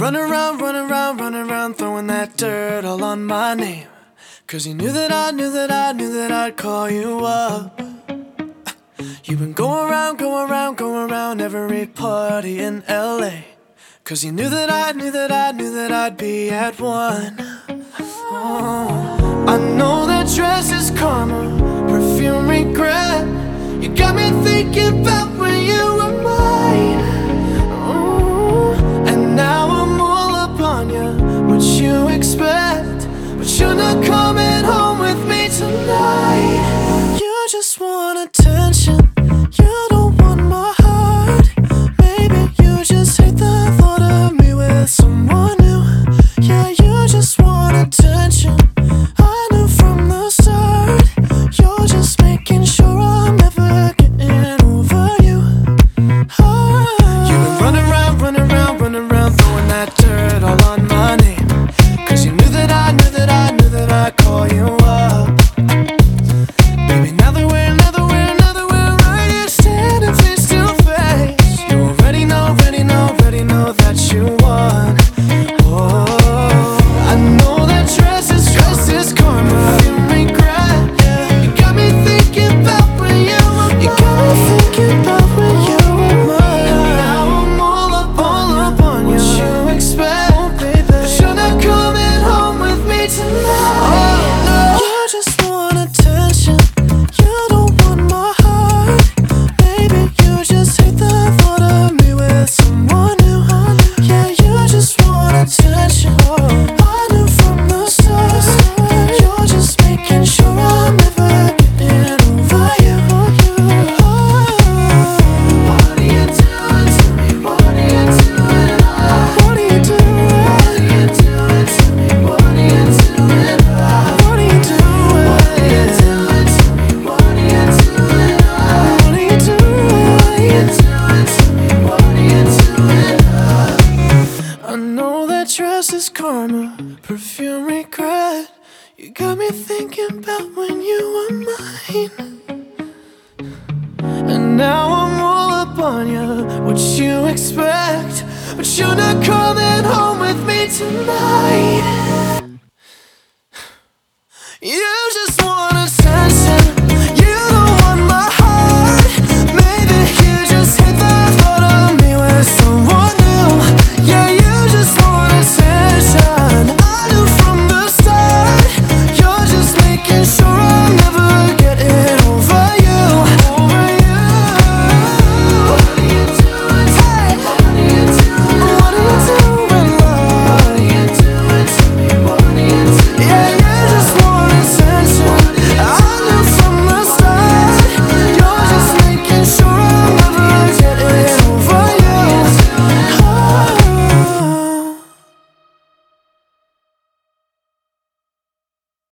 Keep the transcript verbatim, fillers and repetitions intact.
running around, running around, running around, throwing that dirt all on my name. Cause you knew that I knew that I knew that I'd call you up. You've been going around, going around, going around every party in L A. Cause you knew that I knew that I knew that I'd be at one. Oh, I know that dress is karma, perfume regret. You got me thinking about when you were mine. Oh, and now I'm all up on you, what you expect. But you're not coming home with me tonight. You just want attention, you don't want my heart. Maybe you just hate the thought of me with someone new. Yeah, you just want attention, I knew from the start. You're just making sure I'm never getting over you. Oh. You've been running around, running around, running around, throwing that dirt all on my name. Cause you knew that I knew that I knew that I'd call you up. Baby, now that we're, now that we're, now that we're right here standing face to face, you already know, already know, already know that you won. Oh, I know that dress is, dress is karma, you regret. Yeah. You got me thinking about when you were mine. You got me thinking about when you were mine. Now I'm all up, all up on you. What you expect, oh, baby, but you're not coming home with me tonight. Oh, no. You just want attention, you don't want my heart. Baby, you just hate the thought of me with someone new. Yeah, you just want attention, I knew from the start. You're just making sure I'm never getting over you. Oh. What are you doing to me? What are you doing? What are you doing? What are you doing to me? What are you doing? What are you doing? What are you doing to me? What are you doing? What are you doing? What are you doing to me? What are you doing? I know that dress is karma, perfume regret. You got me thinking about when you were mine. And now I'm all up on you, what you expect. But you're not coming home with me tonight.